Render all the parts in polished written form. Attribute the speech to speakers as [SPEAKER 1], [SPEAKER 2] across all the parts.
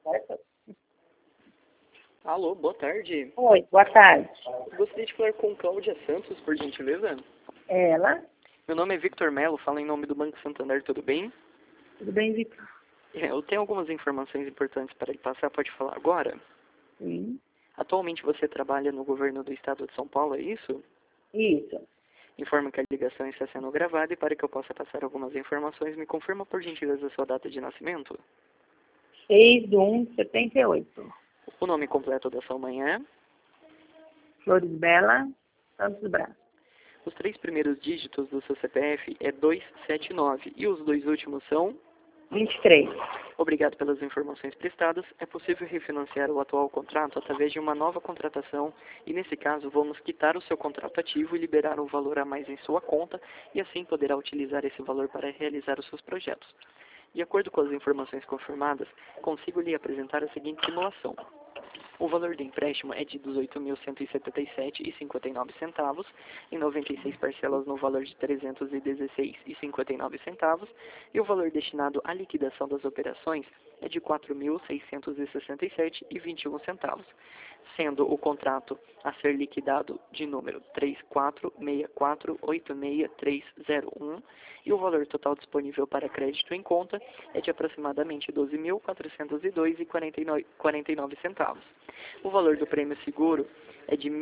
[SPEAKER 1] Certo?
[SPEAKER 2] Alô, boa tarde.
[SPEAKER 1] Oi, boa tarde.
[SPEAKER 2] Gostaria de falar com Cláudia Santos, por gentileza.
[SPEAKER 1] Ela?
[SPEAKER 2] Meu nome é Victor Melo, falo em nome do Banco Santander, tudo bem?
[SPEAKER 1] Tudo bem, Victor?
[SPEAKER 2] Eu tenho algumas informações importantes para lhe passar, pode falar agora?
[SPEAKER 1] Sim.
[SPEAKER 2] Atualmente você trabalha no governo do estado de São Paulo, é isso?
[SPEAKER 1] Isso.
[SPEAKER 2] Informo que a ligação está sendo gravada e para que eu possa passar algumas informações, me confirma por gentileza a sua data de nascimento.
[SPEAKER 1] 6/1/78.
[SPEAKER 2] O nome completo da sua mãe é?
[SPEAKER 1] Flores Bela, Santos Brás.
[SPEAKER 2] Os 3 primeiros dígitos do seu CPF é 279 e os 2 últimos são?
[SPEAKER 1] 23.
[SPEAKER 2] Obrigado pelas informações prestadas. É possível refinanciar o atual contrato através de uma nova contratação e, nesse caso, vamos quitar o seu contrato ativo e liberar um valor a mais em sua conta e assim poderá utilizar esse valor para realizar os seus projetos. De acordo com as informações confirmadas, consigo lhe apresentar a seguinte simulação. O valor do empréstimo é de R$ 18.177,59, em 96 parcelas no valor de R$ 316,59, e o valor destinado à liquidação das operações é de R$ 4.667,21, sendo o contrato a ser liquidado de número 3464866301 e o valor total disponível para crédito em conta é de aproximadamente R$ 12.402,49. O valor do prêmio seguro é de R$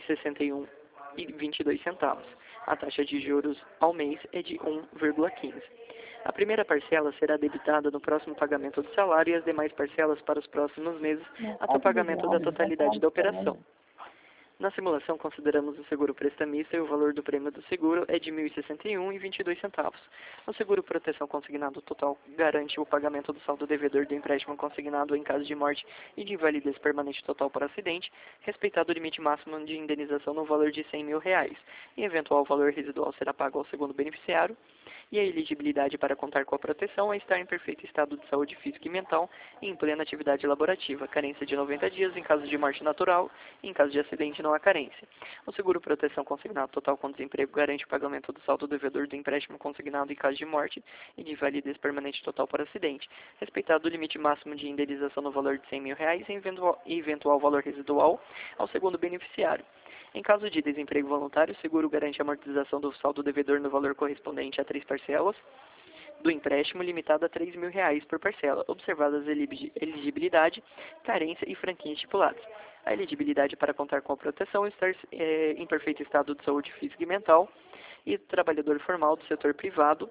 [SPEAKER 2] 1.061,22. A taxa de juros ao mês é de 1,15. A primeira parcela será debitada no próximo pagamento do salário e as demais parcelas para os próximos meses até o pagamento da totalidade da operação. Na simulação, consideramos o seguro prestamista e o valor do prêmio do seguro é de R$ 1.061,22. O seguro proteção consignado total garante o pagamento do saldo devedor do empréstimo consignado em caso de morte e de invalidez permanente total por acidente, respeitado o limite máximo de indenização no valor de R$ 100 mil. E eventual valor residual será pago ao segundo beneficiário. E a elegibilidade para contar com a proteção é estar em perfeito estado de saúde física e mental e em plena atividade laborativa, carência de 90 dias em caso de morte natural e em caso de acidente não há carência. O seguro proteção consignado total com desemprego garante o pagamento do saldo devedor do empréstimo consignado em caso de morte e de invalidez permanente total por acidente, respeitado o limite máximo de indenização no valor de R$ 100 mil e eventual valor residual ao segundo beneficiário. Em caso de desemprego voluntário, o seguro garante a amortização do saldo devedor no valor correspondente a 3 parcelas do empréstimo, limitado a R$ 3 mil por parcela, observadas a elegibilidade, carência e franquia estipuladas. A elegibilidade para contar com a proteção é estar em perfeito estado de saúde física e mental e trabalhador formal do setor privado,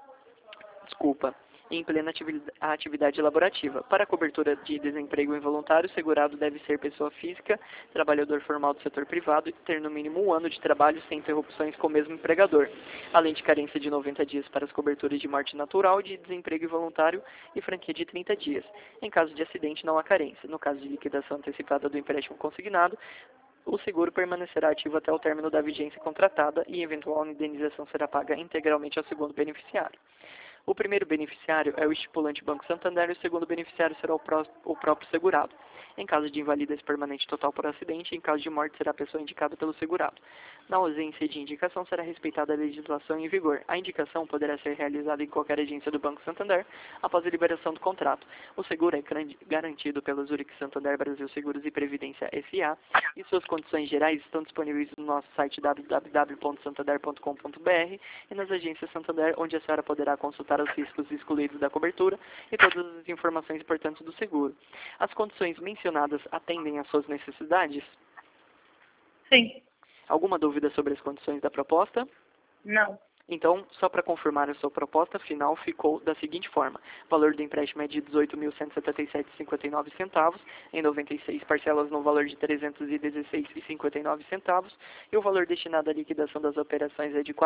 [SPEAKER 2] em plena atividade laborativa. Para a cobertura de desemprego involuntário, o segurado deve ser pessoa física, trabalhador formal do setor privado e ter no mínimo 1 ano de trabalho sem interrupções com o mesmo empregador, além de carência de 90 dias para as coberturas de morte natural, de desemprego involuntário e franquia de 30 dias. Em caso de acidente, não há carência. No caso de liquidação antecipada do empréstimo consignado, o seguro permanecerá ativo até o término da vigência contratada e eventual indenização será paga integralmente ao segundo beneficiário. O primeiro beneficiário é o estipulante Banco Santander e o segundo beneficiário será o próprio segurado. Em caso de invalidez permanente total por acidente, em caso de morte será a pessoa indicada pelo segurado. Na ausência de indicação, será respeitada a legislação em vigor. A indicação poderá ser realizada em qualquer agência do Banco Santander após a liberação do contrato. O seguro é garantido pela Zurich Santander Brasil Seguros e Previdência S.A. e suas condições gerais estão disponíveis no nosso site www.santander.com.br e nas agências Santander, onde a senhora poderá consultar os riscos excluídos da cobertura e todas as informações importantes do seguro. As condições mencionadas atendem às suas necessidades?
[SPEAKER 1] Sim.
[SPEAKER 2] Alguma dúvida sobre as condições da proposta?
[SPEAKER 1] Não.
[SPEAKER 2] Então, só para confirmar, a sua proposta final ficou da seguinte forma. O valor do empréstimo é de R$ 18.177,59, em 96 parcelas no valor de R$ 316,59, e o valor destinado à liquidação das operações é de R$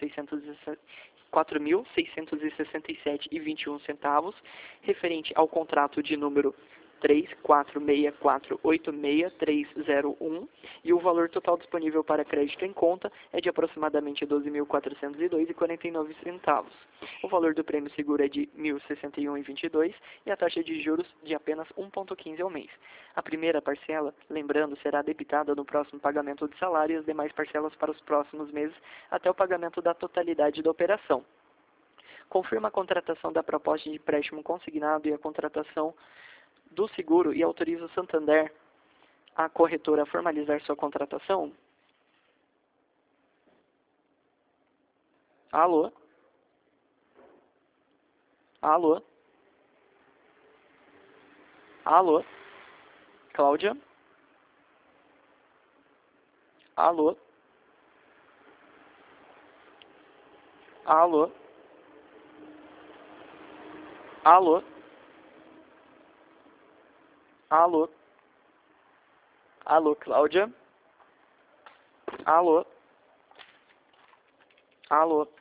[SPEAKER 2] 4.667,21, referente ao contrato de número 3464866301 e o valor total disponível para crédito em conta é de aproximadamente R$ 12.402,49. O valor do prêmio seguro é de R$ 1.061,22 e a taxa de juros de apenas 1,15 ao mês. A primeira parcela, lembrando, será debitada no próximo pagamento de salário e as demais parcelas para os próximos meses até o pagamento da totalidade da operação. Confirma a contratação da proposta de empréstimo consignado e a contratação do seguro e autoriza o Santander, a corretora, a formalizar sua contratação? Alô? Alô? Alô? Cláudia? Alô? Alô? Alô? Alô? Alô, Cláudia? Alô? Alô?